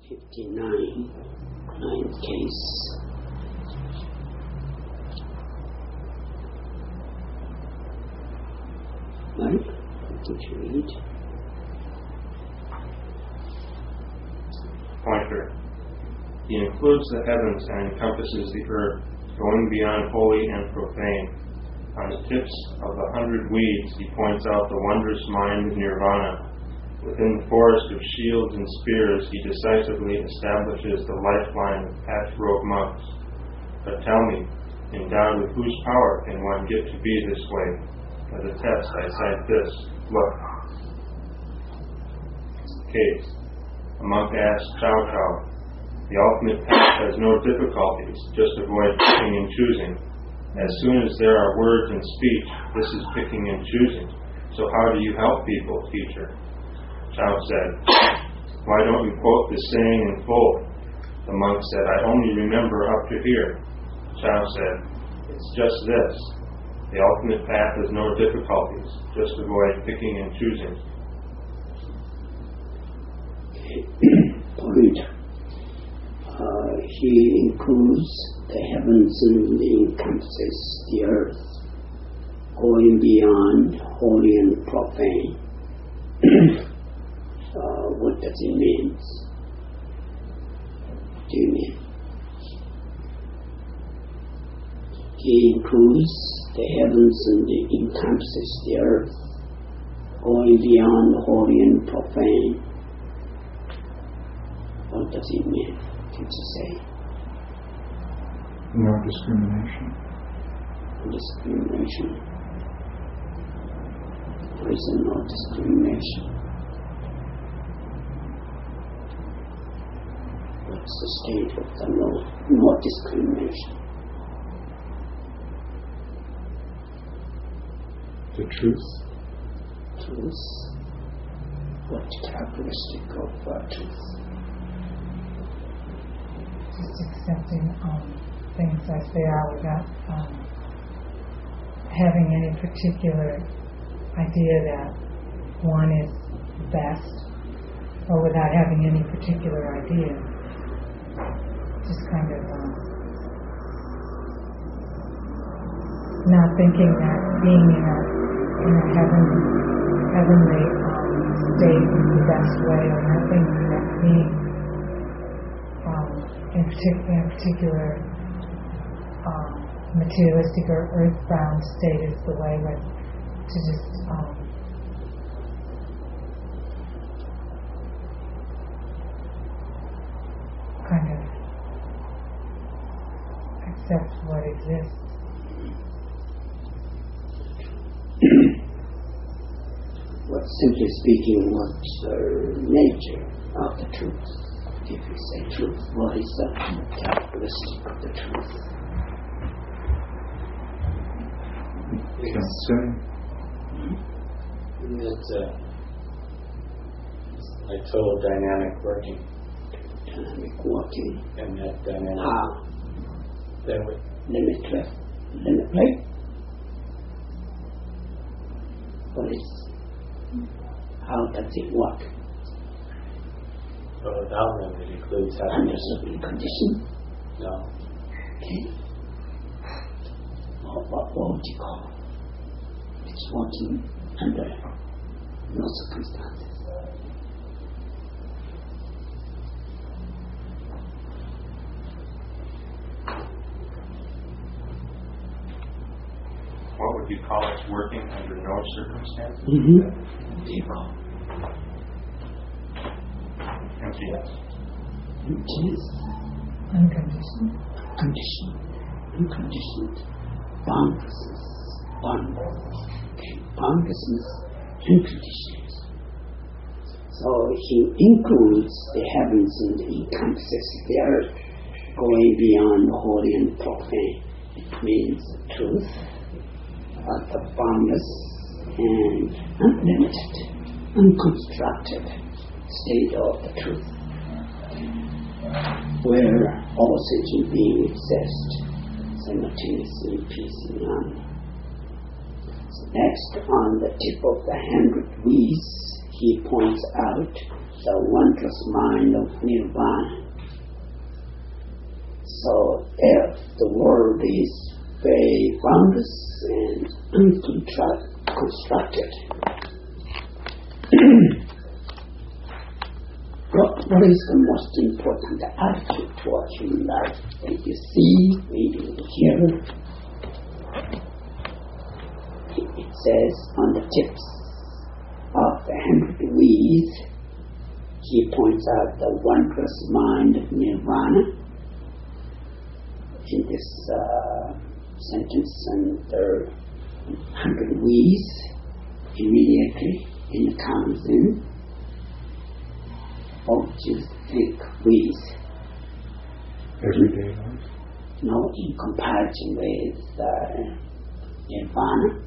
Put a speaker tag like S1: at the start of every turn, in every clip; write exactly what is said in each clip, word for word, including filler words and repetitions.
S1: fifty-nine, ninth case. Mark, did you read?
S2: Pointer. He includes the heavens and encompasses the earth, going beyond holy and profane. On the tips of the hundred weeds, he points out the wondrous mind of nirvana. Within the forest of shields and spears, he decisively establishes the lifeline of patchwork monks. But tell me, endowed with whose power can one get to be this way? As a test, I cite this. Look. Case. A monk asks Chow Chow. The ultimate path has no difficulties, just avoid picking and choosing. As soon as there are words and speech, this is picking and choosing. So how do you help people, teacher? Chow said, why don't you quote the saying in full? The monk said, I only remember up to here. Chow said, it's just this. The ultimate path has no difficulties, just avoid picking and choosing.
S1: Point. Uh, he includes the heavens and encompasses the earth, going beyond holy and profane. uh, what does it mean? What do you mean? He includes the heavens and encompasses the earth, going beyond holy and profane. What does it mean? Did you say?
S3: No discrimination.
S1: Discrimination. There is no discrimination. What's the state of the law? No discrimination.
S3: The truth.
S1: Truth. What characteristic of uh, truth?
S4: Just accepting um, things as they are without um, having any particular idea that one is best, or without having any particular idea. Just kind of um, not thinking that being in a, in a heaven, heavenly um, state is the best way, or not thinking that being in particular, in particular um, materialistic or earthbound state is the way, but to just um, kind of accept what exists.
S1: What, simply speaking, what's the nature of the truth? If you say truth, what is the characteristic of the truth?
S3: Can't say.
S5: It's a, a total dynamic working.
S1: Dynamic working.
S5: And that dynamic.
S1: How?
S5: That would
S1: Limitless. Limitless. What is? How does it work?
S5: So without them, it includes having
S1: Under certain condition.
S5: No.
S1: Okay. What, what, what would you call it? It's working under no circumstances.
S2: What would you call it working under no circumstances?
S1: Mm-hmm. What do you call it?
S2: Emptiness.
S1: Emptiness.
S4: Unconditioned.
S1: Conditioned. Unconditioned. Boundlessness. Boundless. Okay. Boundlessness. Unconditioned. So he includes the heavens and encompasses the earth, going beyond holy and profane. It means the truth, uh, the boundless and unlimited, unconstructed state of the truth, where all sentient beings exist simultaneously in peace and harmony. So next, on the tip of the hundred V's, he points out the wondrous mind of Nirvana. So if the world is very boundless and unconstructed, what, what is the most important attitude towards human life? That you see, read, hear. It says on the tips of the hundred V's, he points out the wondrous mind of Nirvana. In this uh, sentence and the hundred V's, immediately it comes in. What do you think V's?
S3: Everyday life.
S1: No, in comparison with uh, Nirvana.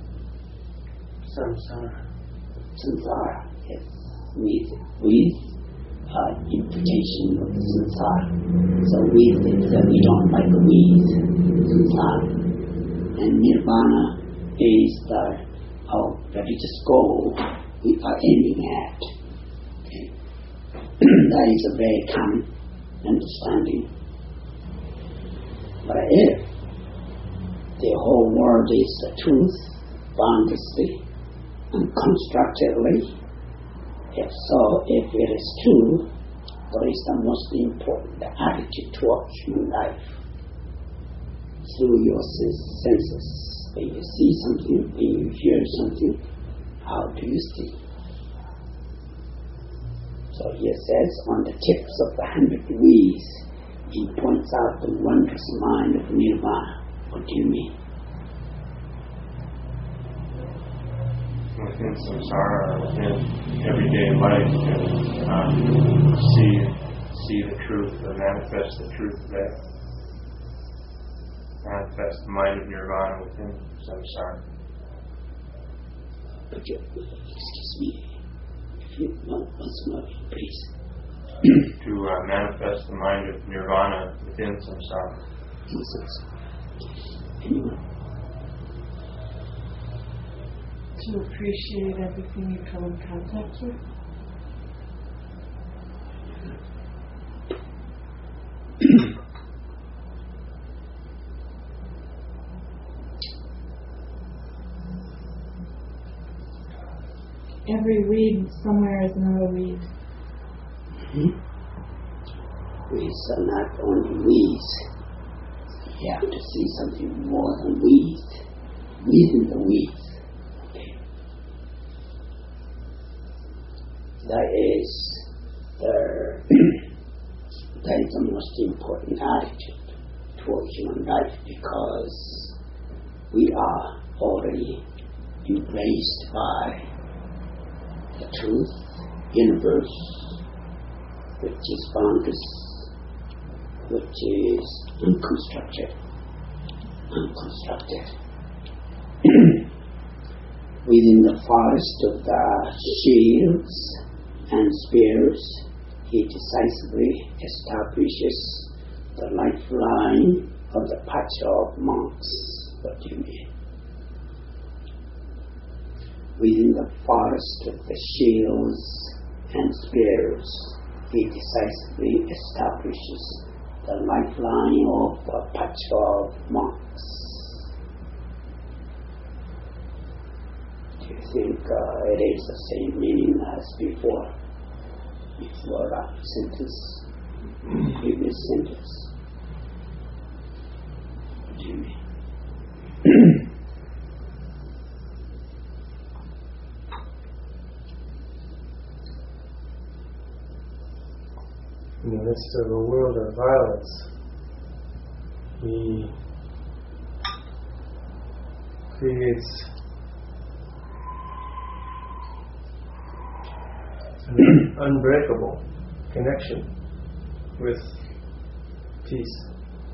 S5: Samsara.
S1: Samsara, yes, with, with uh, implication of the samsara. So with it, uh, we don't like with samsara. And nirvana is the, oh, religious goal we are aiming at. Okay. That is a very common understanding. But if the whole world is the truth, boundlessly, unconstructedly, if so, if it is true, what is the most important attitude towards human life? Through your senses. When you see something, when you hear something, how do you see? So here says, on the tips of the hundred V's, he points out the wondrous mind of Nirvana. What do you mean?
S2: Within samsara, within everyday life, and um, see see the truth, or manifest the truth of that. Manifest the mind of nirvana within samsara.
S1: Excuse me. If you want once more, please.
S2: To uh, manifest the mind of nirvana within samsara.
S1: Anyone?
S6: To appreciate everything you come in contact with? Every weed somewhere is another weed.
S1: Mm-hmm. Weeds are not only weeds. You have to see something more than weeds. Within the weeds. That is the that is the most important attitude towards human life, because we are already embraced by the truth, universe, which is boundless, which is unconstructed, unconstructed. Within the forest of the shields and spears, he decisively establishes the lifeline of the path of monks. What do you mean? Within the forest of the shields and spears, he decisively establishes the lifeline of the path of monks. Do you think uh, it is the same meaning as before? Before that sentence, previous sentence. What do you mean?
S5: In the midst of a world of violence, he creates an unbreakable connection with peace.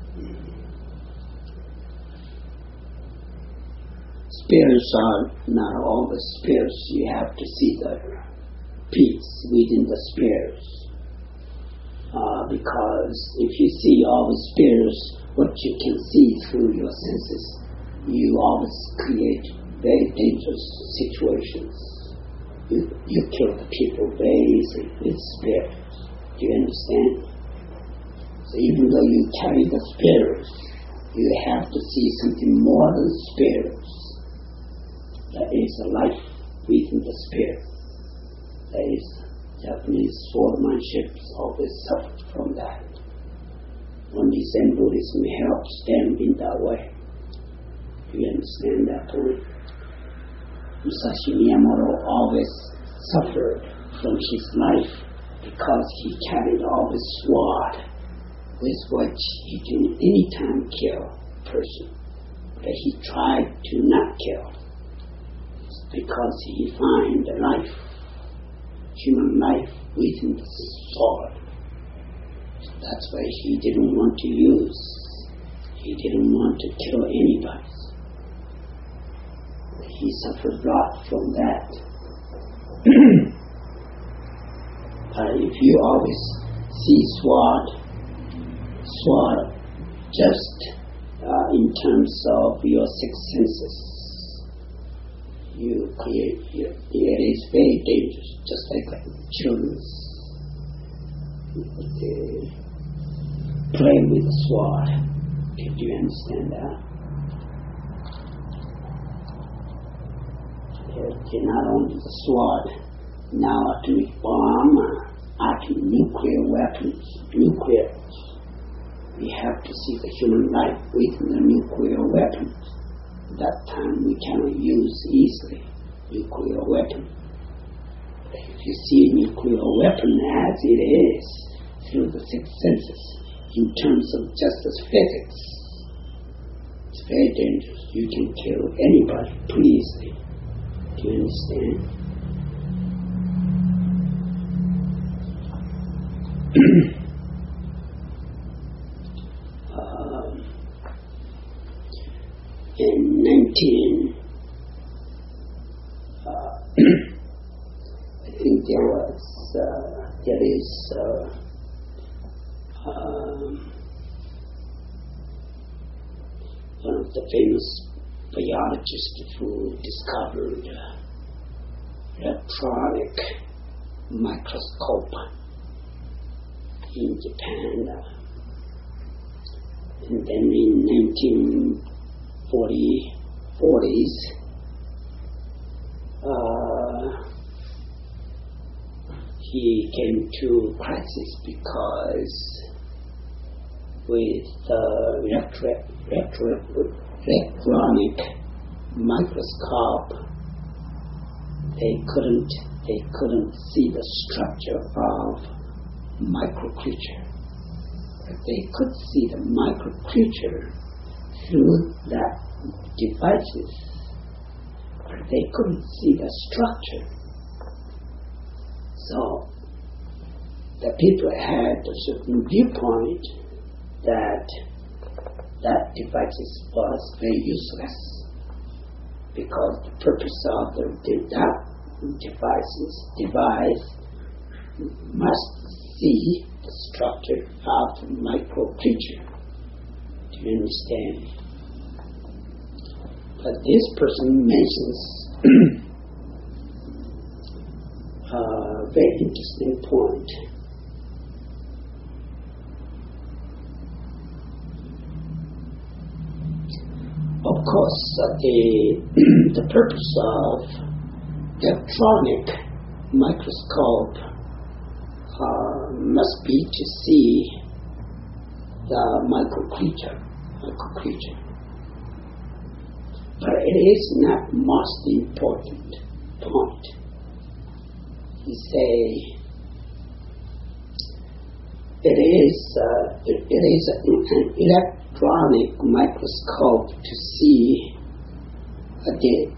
S1: Spears are not always spears. You have to see the peace within the spears. Uh, because if you see all the spears, what you can see through your senses, you always create very dangerous situations. you, you kill the people very easily with spirits. Do you understand? So even though you carry the spirits, you have to see something more than spirits. There is a life within the spirit. There is Japanese swordsmanship always suffered from that. Only Zen Buddhism helps them in that way. Do you understand that point? Musashi Miyamoto always suffered from his life because he carried always sword with which he can anytime kill a person. But he tried to not kill because he find the life, human life within the sword. That's why he didn't want to use, he didn't want to kill anybody. He suffered a lot from that. But if you always see sword, sword just uh, in terms of your six senses, you create, you, it is very dangerous, just like children's. They play with the sword. Do you understand that? They're not only the sword, now atomic bomb, atomic nuclear weapons, nuclear. We have to see the human life within the nuclear weapons. At that time we cannot use easily nuclear weapon. If you see a nuclear weapon as it is, through the six senses, in terms of just as physics, it's very dangerous. You can kill anybody pretty easily. Do you understand? um, in nineteen, uh, I think there was, uh, there is, uh, um, one of the famous biologists who discovered uh, electronic microscope in Japan. Uh, and then in nineteen forties, uh, he came to crisis because with the electric, electric, electronic microscope, they couldn't they couldn't see the structure of micro creature. But they could see the micro creature through that devices, but they couldn't see the structure. So the people had a certain viewpoint that that device was very useless, because the purpose of the, that devices device must see the structure of the micro creature. Do you understand? But this person mentions a very interesting point. Of course, uh, the the purpose of electronic microscope uh, must be to see the micro creature, micro creature. But it is not most important point. You say it is uh, it, it is an electronic microscope to see a de-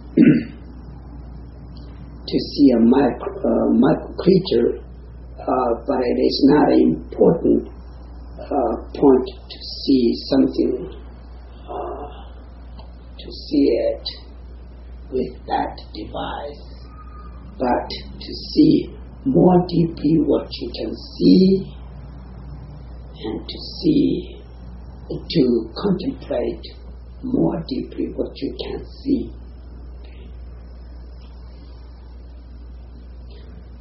S1: to see a micro, uh, micro creature, uh, but it is not an important uh, point to see something, uh, to see it with that device, but to see more deeply what you can see, and to see, to contemplate more deeply what you can see.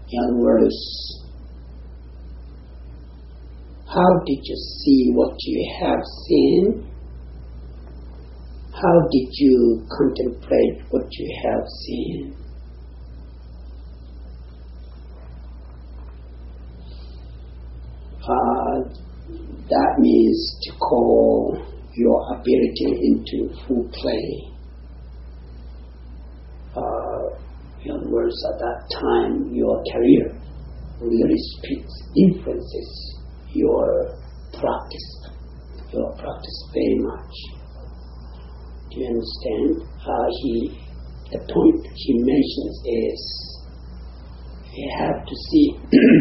S1: In other words, how did you see what you have seen? How did you contemplate what you have seen? Uh, that means to call your ability into full play. Uh, in other words, at that time, your career really speaks, influences your practice, your practice very much. Do you understand? Uh, he, the point he mentions is you have to see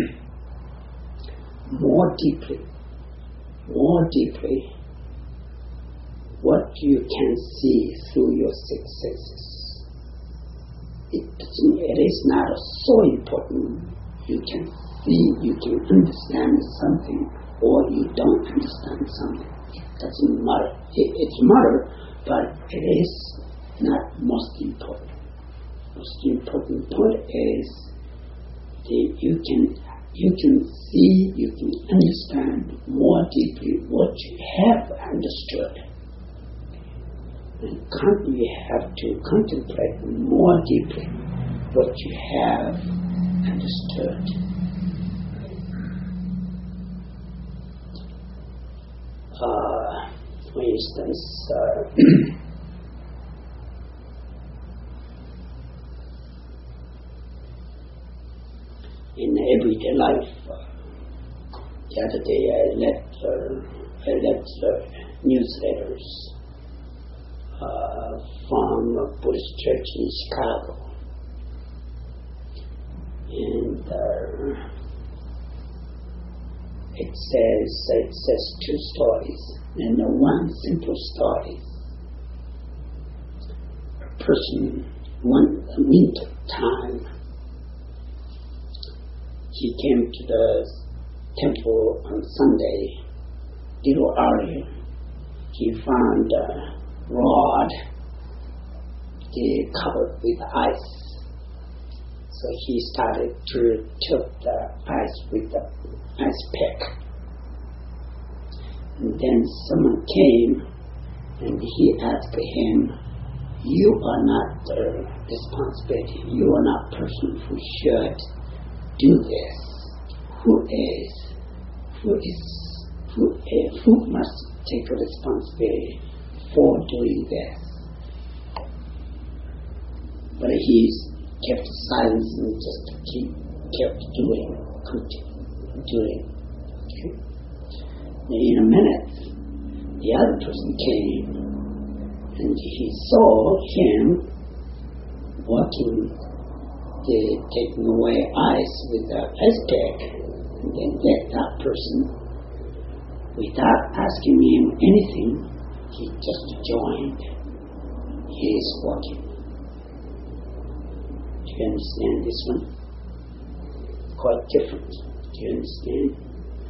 S1: more deeply, more deeply what you can see through your six senses. It, it is not so important. You can see, you can understand something, or you don't understand something. It doesn't matter. It, it's matter, but it is not most important. Most important point is that you can you can see, you can understand more deeply what you have understood. And con- you have to contemplate more deeply what you have understood. Uh, for instance, uh, in everyday life, uh, the other day I left, uh, I left uh, newsletters uh, from a Buddhist church in Chicago, and uh, it says it says two stories, and the one simple story. A person, one winter time, he came to the temple on Sunday, little earlier. He found a rod covered with ice. So he started to tilt the ice with the ice pick. And then someone came and he asked him, "You are not the responsibility. You are not person who should do this. Who is, who is, who is, who must take responsibility for doing this?" But he kept silence and just keep, kept doing, continue doing. Okay? In a minute, the other person came and he saw him walking, the, taking away ice with the ice pick, and then that, that person, without asking him anything, he just joined his walking. Do you understand this one? Quite different. Do you understand?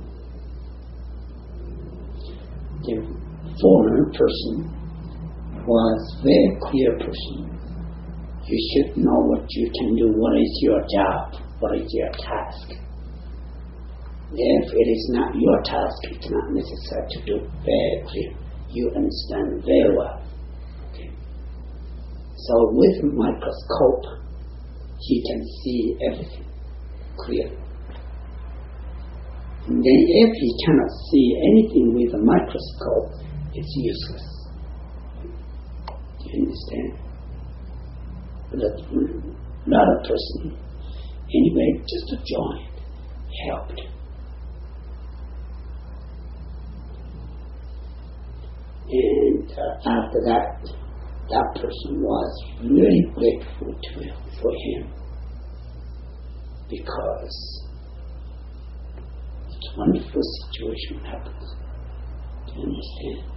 S1: The former person was a very clear person. You should know what you can do, what is your job, what is your task. If it is not your task, it's not necessary to do very clear. You understand very well. Okay. So with a microscope, he can see everything clearly. And then if he cannot see anything with a microscope, it's useless. Do you understand? But another person, anyway, just a joint, helped. And uh, after that, that person was really grateful to him, for him, because it's a wonderful situation happens. Do you understand?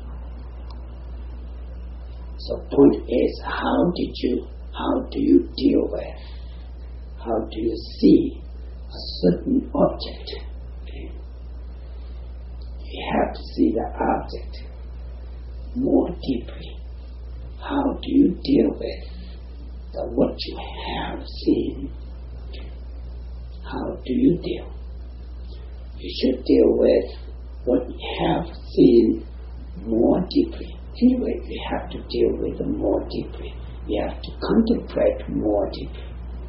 S1: So point is, how did you, how do you deal with, how do you see a certain object? Okay? You have to see the object more deeply. How do you deal with the, what you have seen? how do you deal? You should deal with what you have seen more deeply. Anyway, you have to deal with it more deeply. You have to contemplate more deeply.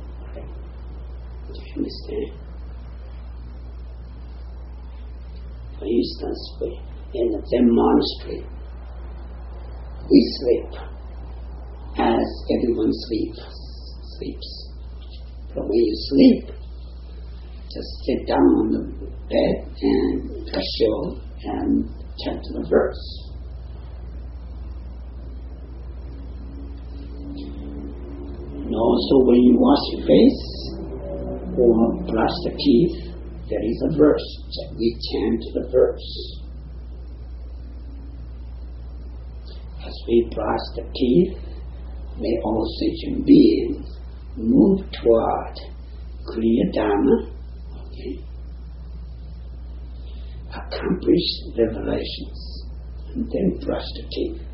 S1: Do you understand? For instance, we, in the Zen monastery, we sleep as everyone sleeps. sleeps. But when you sleep, just sit down on the bed and kasho and chant the verse. And also when you wash your face or brush the teeth, there is a verse. We chant the verse. As we brush the teeth, may all sentient beings move toward Kriya Dharma, okay, accomplish revelations, and then brush the teeth.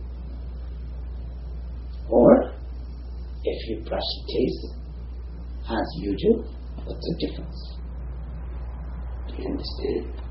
S1: Or, if you brush your teeth as usual, what's the difference? Do you understand?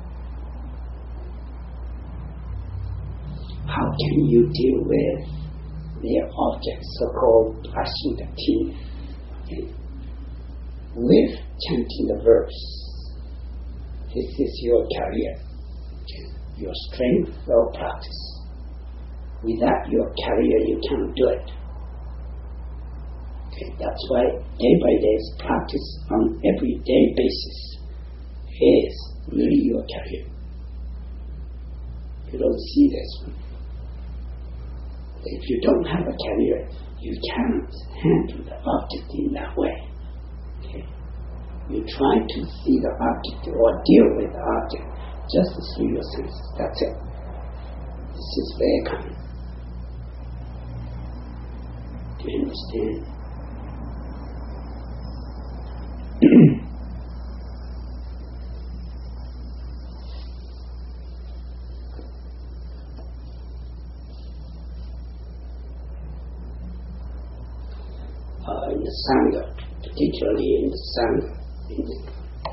S1: How can you deal with the object, so-called brushing the teeth, okay, with chanting the verse? This is your career, okay, your strength or practice. Without your career, you cannot do it. Okay, that's why day by day practice on everyday basis is really your career. You don't see this one. If you don't have a career, you cannot handle the object in that way. Okay? You try to see the object or deal with the object just through your senses. That's it. This is very common. Do you understand? Uh, in the Sangha, particularly in the Sangha, in the,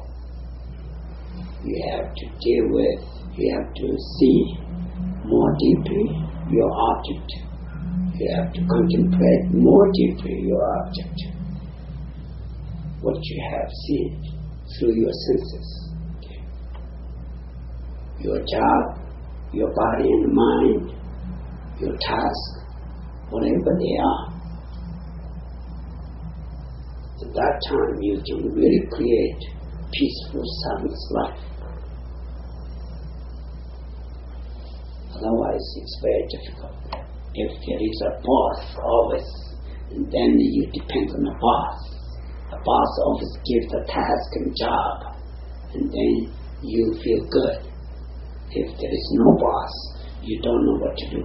S1: you have to deal with, you have to see more deeply your object. You have to contemplate more deeply your object. What you have seen through your senses. Okay. Your job, your body and mind, your task, whatever they are. At that time you can really create peaceful, silence life. Otherwise it's very difficult. If there is a boss always, and then you depend on the boss. The boss always gives the task and job, and then you feel good. If there is no boss, you don't know what to do.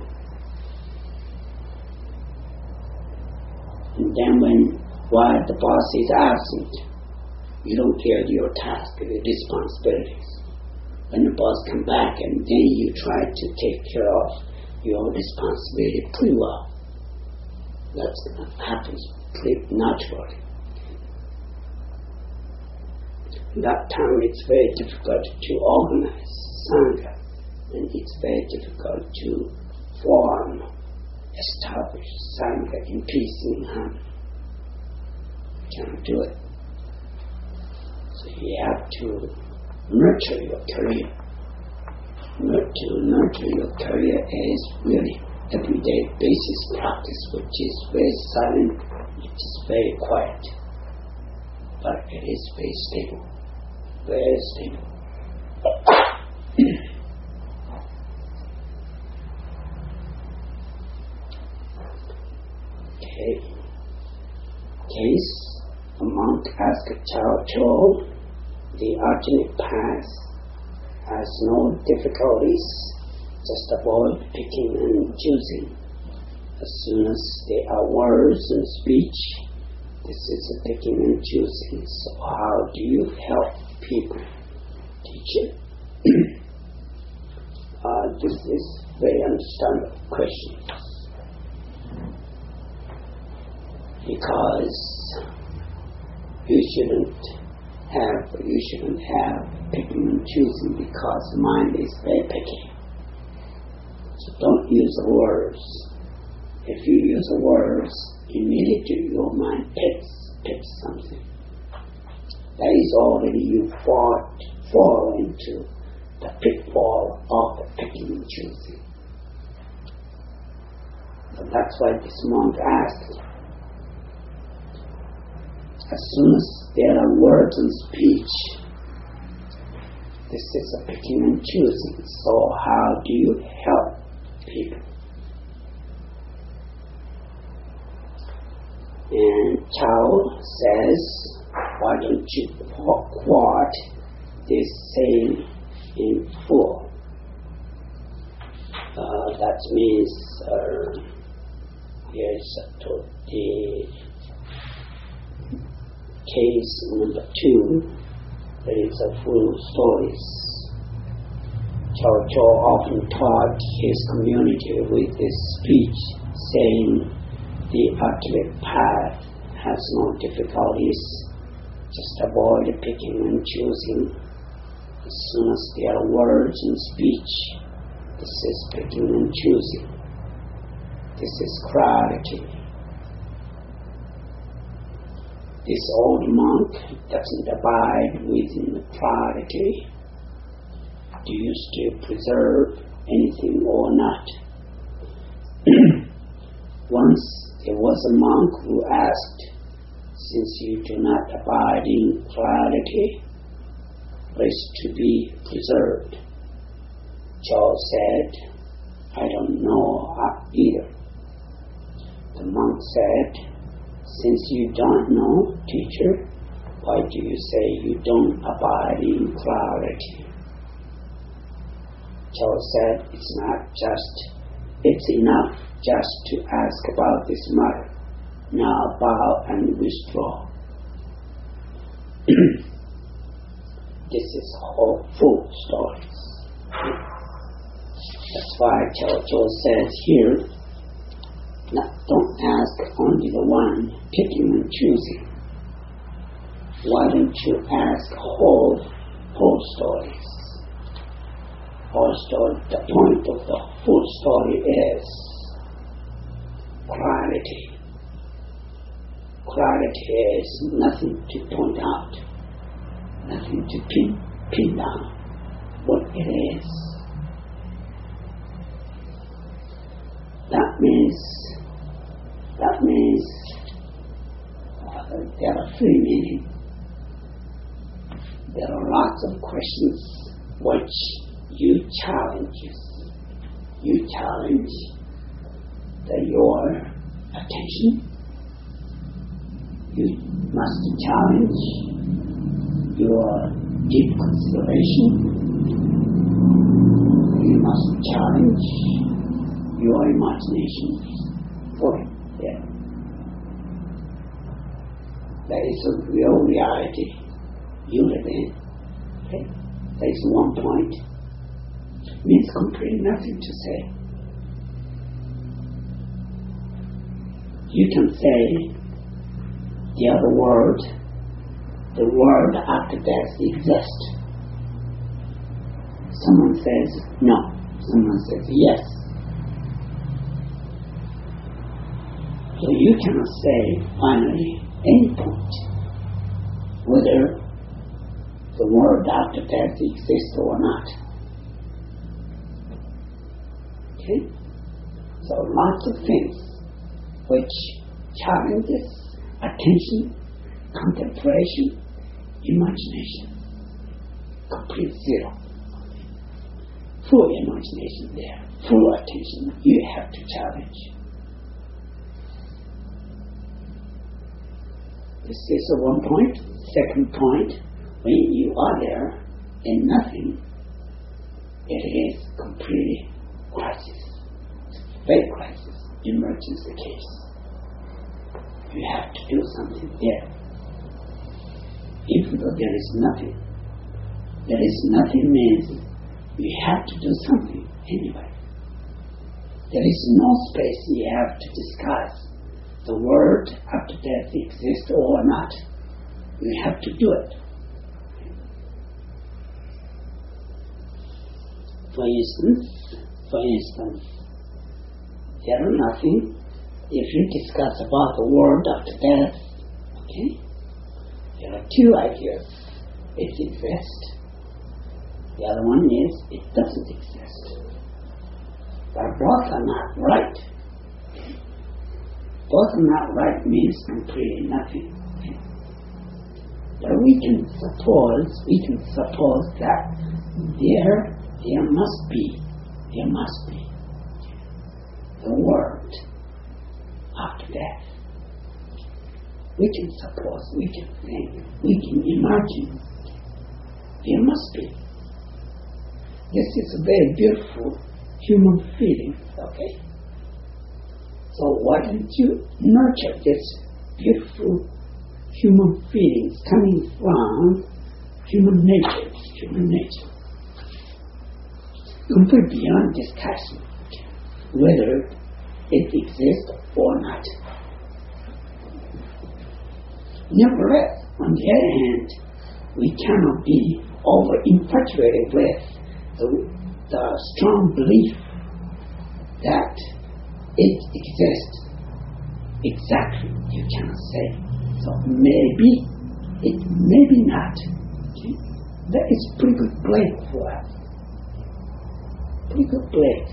S1: And then when while the boss is absent, you don't care your task, your responsibilities. When the boss comes back, and then you try to take care of your responsibility pretty well. That happens pretty naturally. At that time it's very difficult to organize Sangha, and it's very difficult to form, establish Sangha in peace and harmony. You cannot do it. So you have to nurture your career. To nurture your career is really everyday basis practice, which is very silent, which is very quiet, but it is very stable, very stable. Okay. Case, a monk asked Chao Chou, the alternate path has no difficulties, just avoid picking and choosing. As soon as there are words and speech, this is a picking and choosing. So how do you help people? Teacher? uh, this is a very understandable question. Because you shouldn't have, you shouldn't have picking and choosing, because the mind is very picky. So don't use the words. If you use the words, immediately your mind picks, picks something. That is already you fall, fall into the pitfall of the picking and choosing. So that's why this monk asked, as soon as there are words and speech, this is a picking and choosing. So how do you help people? And Chao says, why don't you quote this saying in full? Uh, that means, uh, here's the case number two, there is a full stories. Chao Chou often taught his community with this speech, saying the ultimate path has no difficulties, just avoid picking and choosing. As soon as there are words and speech, this is picking and choosing. This is clarity. This old monk doesn't abide within the clarity. Do you still preserve anything or not? Once there was a monk who asked, since you do not abide in clarity, what is to be preserved? Chao said, I don't know either. The monk said, since you don't know, teacher, why do you say you don't abide in clarity? Chao said, it's not just, it's enough just to ask about this matter. Now bow and withdraw. This is whole full stories. That's why Chao Chou says here, not, don't ask only the one, picking and choosing. Why don't you ask whole, whole stories? Whole story, the point of the full story is clarity. Clarity is nothing to point out, nothing to pin, pin down what it is. That means, that means uh, there are three meanings. There are lots of questions which you challenge. You challenge the, your attention. You must challenge your deep consideration. You must challenge your imagination for it. Yeah. That is a real reality you live in. Okay? That is one point. It means completely nothing to say. You can say the other word, the word after death exists. Someone says no. Someone says yes. So you cannot say finally any point whether the word after death exists or not. Okay? So lots of things which challenges attention, contemplation, imagination. Complete zero. Full imagination there, full attention. You have to challenge. This is one point. Second point, when you are there in nothing, it is completely crisis. Very crisis, emergency case. You have to do something there. Even though there is nothing. There is nothing means you have to do something anyway. There is no space you have to discuss the word after death exists or not. You have to do it. For instance, for instance, there are nothing. If you discuss about the world after death, okay, there are two ideas. It exists. The other one is it doesn't exist. But both are not right. Both are not right means completely nothing. Okay? But we can suppose, we can suppose that there, there must be, there must be the world after death. We can suppose, we can think, we can imagine. There must be. This is a very beautiful human feeling, okay? So why don't you nurture this beautiful human feelings coming from human nature, human nature. Completely beyond discussion whether it exists or not. Nevertheless, on the other hand, we cannot be over-infatuated with the, the strong belief that it exists. Exactly, you cannot say. So maybe, it maybe not. Okay? That is pretty good break for us. Pretty good break.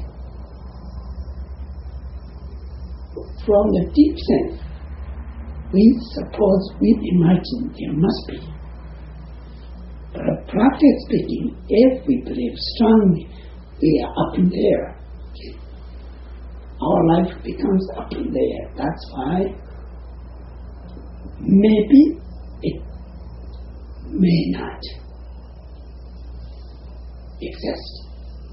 S1: From the deep sense, we suppose, we imagine there must be. But practically speaking, if we believe strongly, we are up in there. Okay? Our life becomes up in there. That's why maybe it may not exist.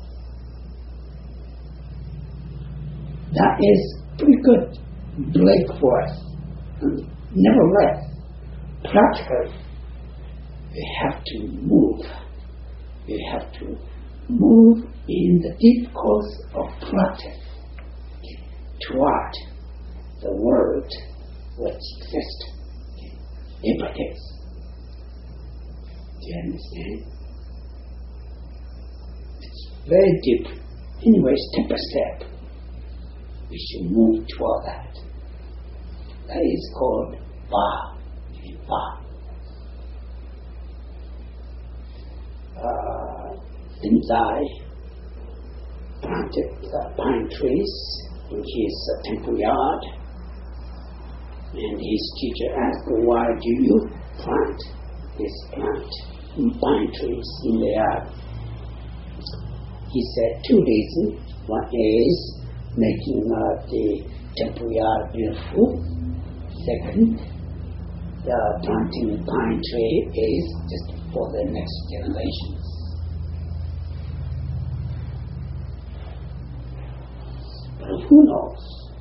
S1: That is pretty good break for us. Nevertheless, practically, we have to move. We have to move in the deep course of practice toward the world which exists. Every case. Do you understand? It's very deep. Anyway, step by step, we should move toward that. That is called Ba. Ba. Uh, Rinzai planted uh, pine trees in his uh, temple yard, and his teacher asked, why do you plant this plant, pine trees in the yard? He said two reasons. One is making uh, the temple yard beautiful. Second, the planting pine tree is just for the next generations. But who knows?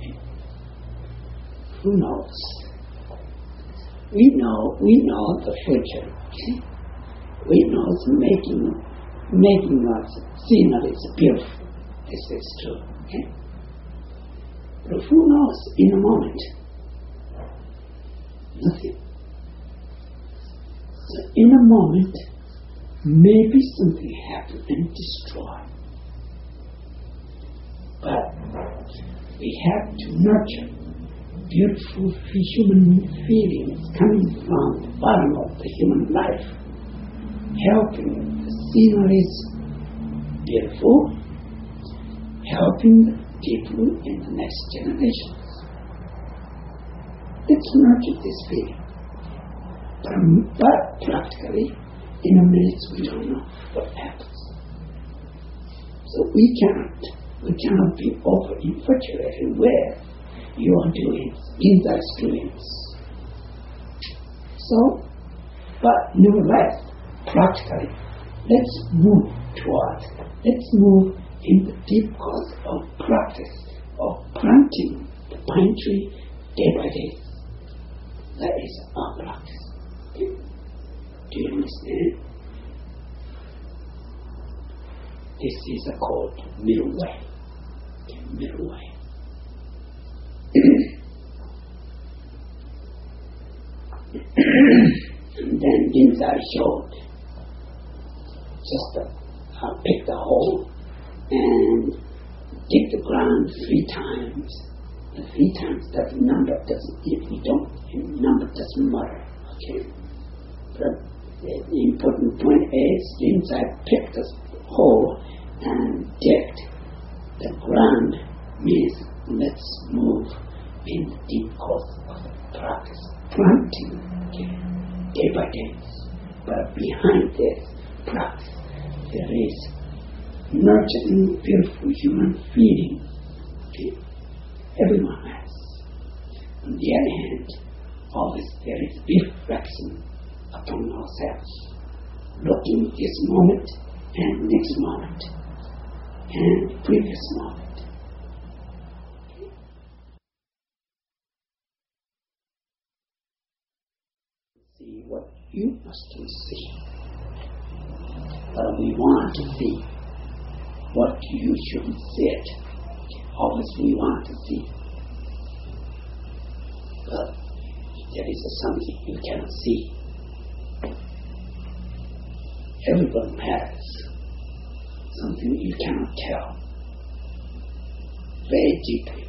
S1: Who knows? We know, we know the future. Okay? We know it's making, making us scenery is beautiful. This is true. Okay? But who knows in a moment? Nothing. So in a moment, maybe something happens and destroy. But we have to nurture beautiful human feelings coming from the bottom of the human life, helping the sceneries beautiful, helping the people in the next generations. Let's nurture this feeling. But, but practically, in a minute, we don't know what happens. So we cannot, we cannot be over-infatuated with your doings in the experience. So, but nevertheless, practically, let's move towards, let's move in the deep course of practice, of planting the pine tree day by day. That is our practice. Okay? Do you understand? This is called middle way. Okay, middle way. And then Rinzai showed just a, uh, pick the hole and dig the ground three times. The three times doesn't number doesn't if you don't number doesn't matter. Okay. But the, the important point is since I picked the hole and digged the ground means let's move in the deep course of the practice. Planting, okay, day by day. But behind this practice there is nurturing, beautiful human feeling. Okay. Everyone has. On the other hand, always there is reflection upon ourselves, looking this moment and next moment and previous moment. See what you must see. But we want to see what you shouldn't see it. Always we want to see. But there is something you cannot see. Everyone has something you cannot tell. Very deeply.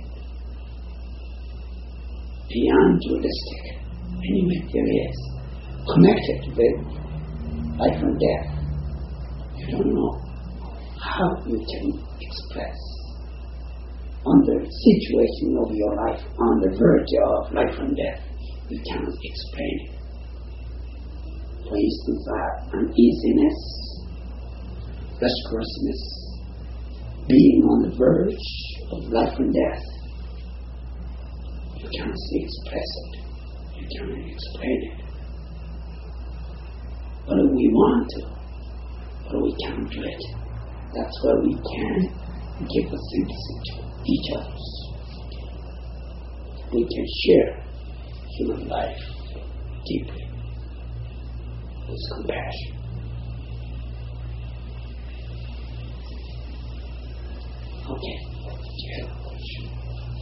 S1: Beyond dualistic. Anyway, there is. Connected with life and death. You don't know how you can express on the situation of your life, on the verge of life and death. You cannot explain it. For instance, uh, uneasiness, restlessness, being on the verge of life and death. You cannot express it. You cannot explain it. But we want to, but we can't do it. That's where we can give a sympathy to each other. We can share human life deeply with compassion. Okay, do you have a question?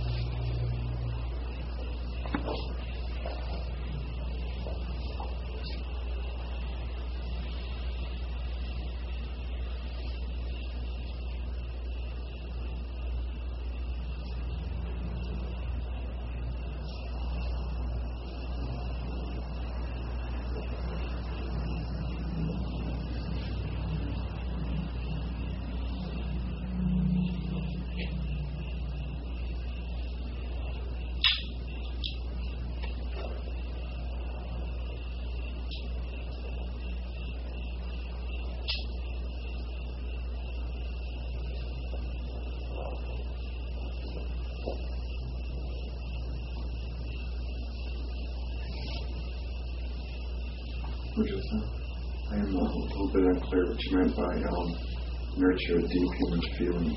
S3: I am a little bit unclear what you meant by um, nurture a deep human feeling.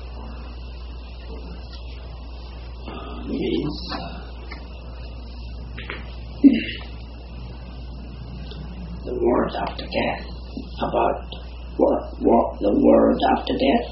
S1: Uh, means the world after death. About what, what the world after death.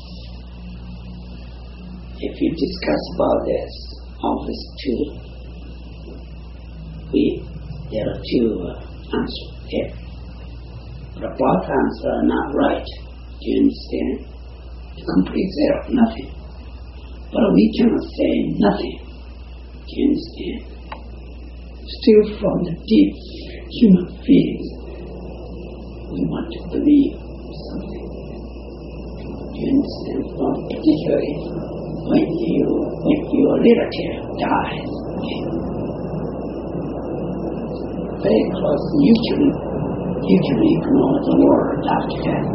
S1: If you discuss about this, always two, we there are two uh, answers. Okay. But both answers are not right. Do you understand? The complete zero, nothing. But we cannot say nothing. Do you understand? Still from the deep human feelings, we want to believe something. Do you understand? From particularly when you when your relative dies, okay? Very close, you can you can ignore the word after death.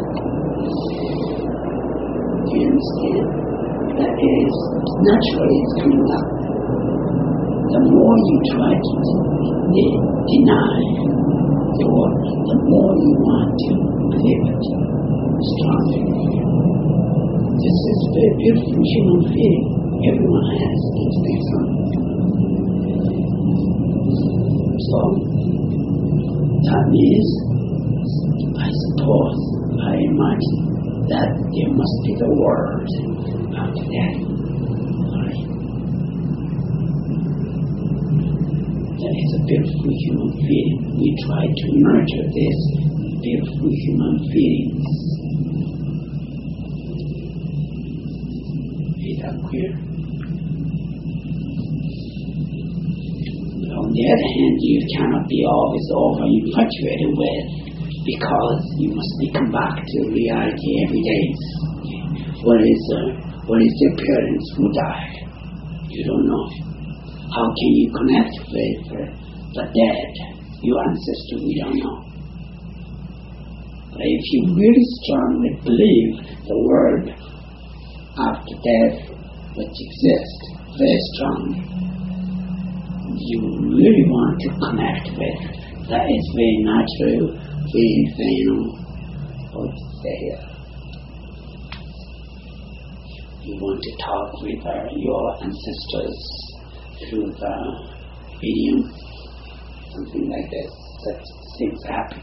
S1: Do you understand? That is naturally it's coming up. The more you try to de- deny the word, the more you want to believe it strongly. This is a very beautiful human feeling. Everyone has these things on. So that means, I suppose, I imagine that there must be the word after death. Right? That is a beautiful human feeling. We try to nurture this beautiful human feelings that clear? But on the other hand, you cannot be always over infatuated with, because you must be come back to reality every day. What is uh, what is your parents who died? You don't know. How can you connect with uh, the dead, your ancestors? We don't know. But if you really strongly believe the world after death which exists very strongly, you really want to connect with, that is very natural, very, very, how to say, uh, you want to talk with uh, your ancestors through the medium, something like this, such things happen.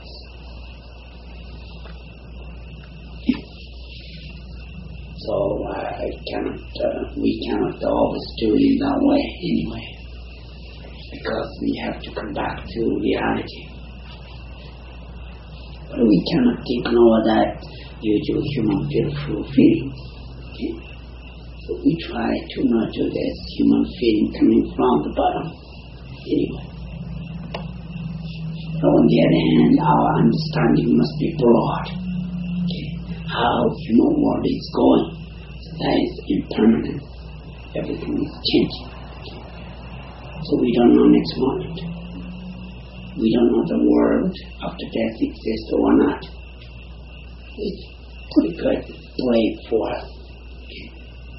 S1: So uh, I cannot, uh, we cannot always do it that way anyway, because we have to come back to reality. But we cannot ignore that usual human beautiful feelings. Okay? So we try to nurture this human feeling coming from the bottom anyway. But on the other hand, our understanding must be broad. Okay? How human world is going. So that is impermanent. Everything is changing. Okay? So we don't know next moment. We don't know the world after death exists or not. It's pretty good play for us. Okay?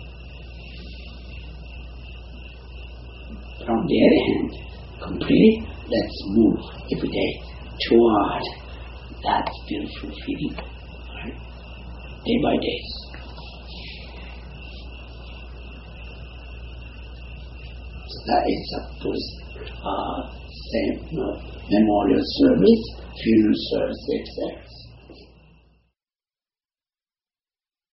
S1: But on the other hand, completely, let's move every day toward that beautiful feeling, right? Day by day. So that is a Buddhist uh, same, you know, memorial service, funeral service, et cetera.